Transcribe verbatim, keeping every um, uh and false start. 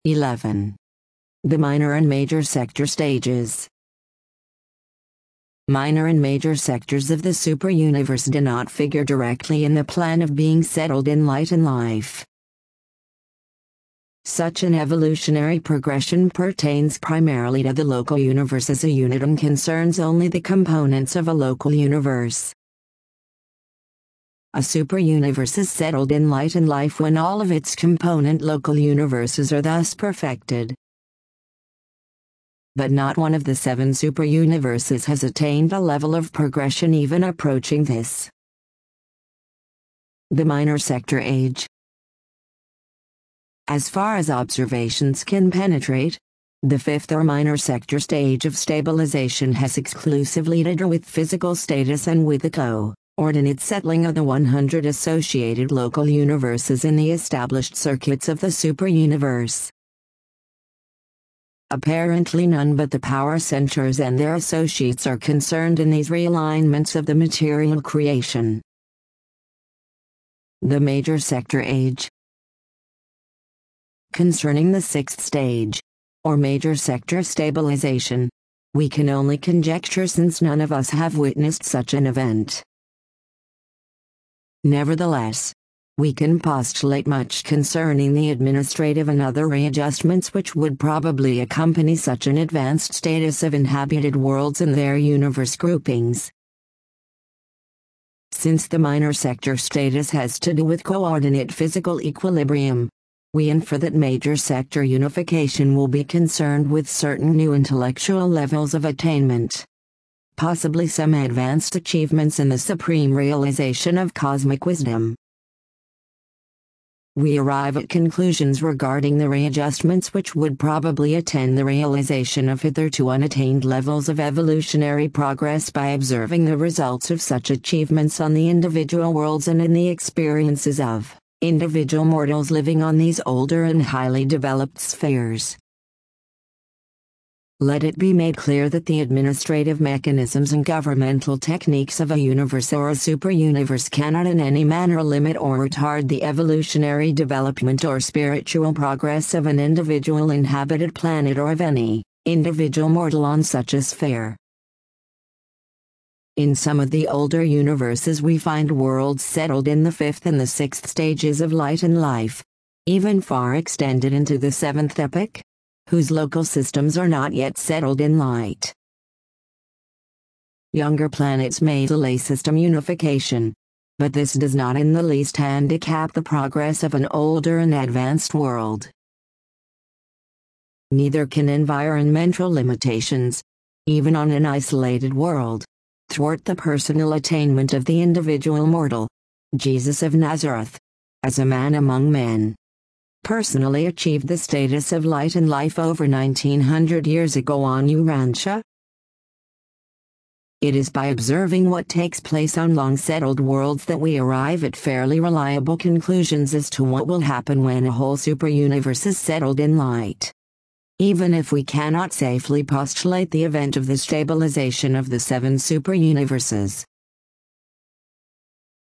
eleven. The minor and major sector stages. Minor and major sectors of the superuniverse do not figure directly in the plan of being settled in light and life. Such an evolutionary progression pertains primarily to the local universe as a unit and concerns only the components of a local universe. A superuniverse is settled in light and life when all of its component local universes are thus perfected. But not one of the seven superuniverses has attained a level of progression even approaching this. The minor sector age. As far as observations can penetrate, the fifth or minor sector stage of stabilization has exclusively to do with physical status and with the co-ordinate settling of the one hundred associated local universes in the established circuits of the superuniverse. Apparently none but the power centers and their associates are concerned in these realignments of the material creation. The major sector age. Concerning the sixth stage, or major sector stabilization, we can only conjecture since none of us have witnessed such an event. Nevertheless, we can postulate much concerning the administrative and other readjustments which would probably accompany such an advanced status of inhabited worlds and their universe groupings. Since the minor sector status has to do with coordinate physical equilibrium, we infer that major sector unification will be concerned with certain new intellectual levels of attainment. Possibly some advanced achievements in the supreme realization of cosmic wisdom. We arrive at conclusions regarding the readjustments which would probably attend the realization of hitherto unattained levels of evolutionary progress by observing the results of such achievements on the individual worlds and in the experiences of individual mortals living on these older and highly developed spheres. Let it be made clear that the administrative mechanisms and governmental techniques of a universe or a superuniverse cannot in any manner limit or retard the evolutionary development or spiritual progress of an individual inhabited planet or of any individual mortal on such a sphere. In some of the older universes we find worlds settled in the fifth and the sixth stages of light and life, even far extended into the seventh epoch, whose local systems are not yet settled in light. Younger planets may delay system unification, but this does not in the least handicap the progress of an older and advanced world. Neither can environmental limitations, even on an isolated world, thwart the personal attainment of the individual mortal. Jesus of Nazareth, as a man among men, personally achieved the status of light and life over nineteen hundred years ago on Urantia. It is by observing what takes place on long-settled worlds that we arrive at fairly reliable conclusions as to what will happen when a whole superuniverse is settled in light. Even if we cannot safely postulate the event of the stabilization of the seven superuniverses,